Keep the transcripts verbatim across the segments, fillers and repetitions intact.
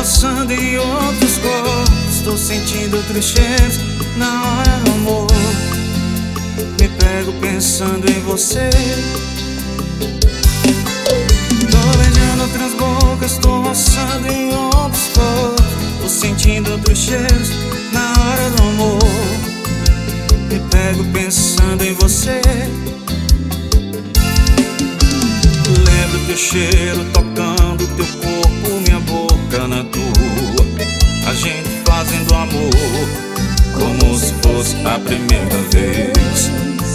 passando em outros corpos, tô sentindo outros cheiros na hora do amor. Me pego pensando em você. Tô beijando outras bocas, tô passando em outros corpos, tô sentindo outros cheiros na hora do amor. Me pego pensando em você. Lembro teu cheiro tocando teu corpo, minha boca na tua, a gente fazendo amor como se fosse a primeira vez.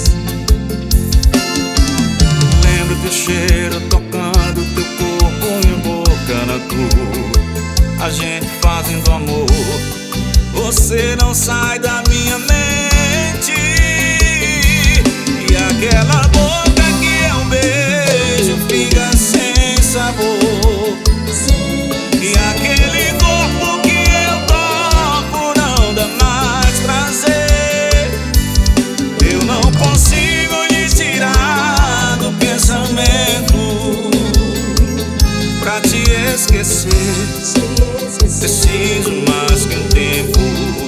Lembro teu cheiro tocando teu corpo, minha boca na tua, a gente fazendo amor. Você não sai da minha mente, e aquela boca que é um beijo fica sem sabor, e aquele corpo que eu toco não dá mais prazer. Eu não consigo lhe tirar do pensamento pra te esquecer. Preciso mais que um tempo.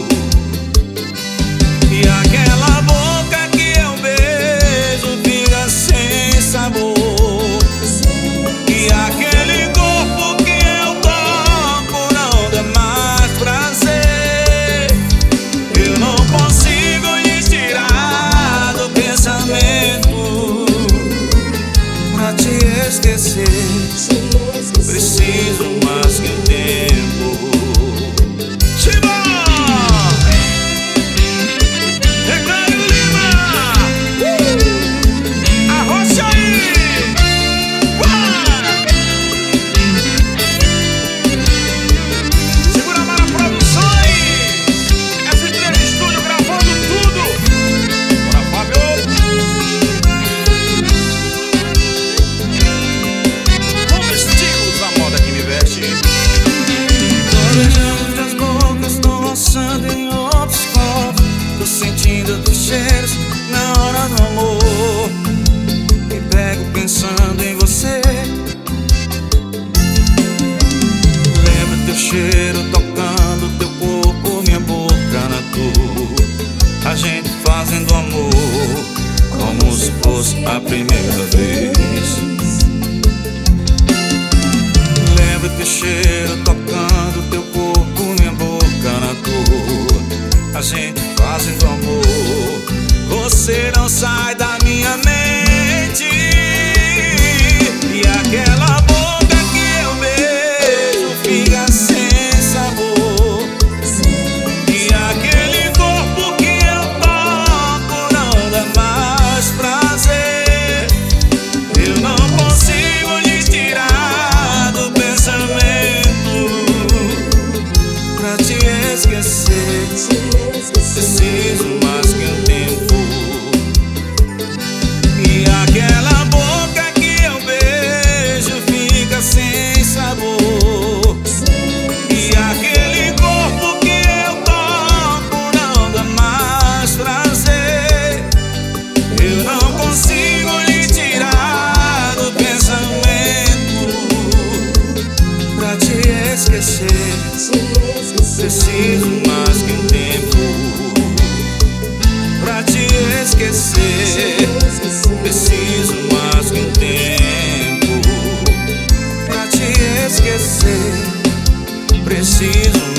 E aquela boca que eu beijo fica sem sabor, e aquele corpo que eu toco não dá mais prazer. Eu não consigo lhe tirar do pensamento pra te esquecer. Preciso mais que um tempo. Em outros corpos, tô sentindo outros cheiros na hora do amor. Me pego pensando em você. Lembro teu cheiro tocando teu corpo, minha boca na tua, a gente fazendo amor como se fosse a primeira vez. Lembro teu cheiro tocando teu corpo, minha boca na tua, a gente fazendo amor. Você não sai da minha mente, e aquela boca que eu beijo fica sem sabor, e aquele corpo que eu toco não dá mais prazer. Eu não consigo lhe tirar do pensamento pra te esquecer. Preciso mais que um tempo. E aquela boca que eu beijo fica sem sabor, e aquele corpo que eu toco não dá mais prazer. Eu não consigo lhe tirar do pensamento pra te esquecer. Preciso mais que um tempo pra te esquecer. Preciso mais que um tempo pra te esquecer. Preciso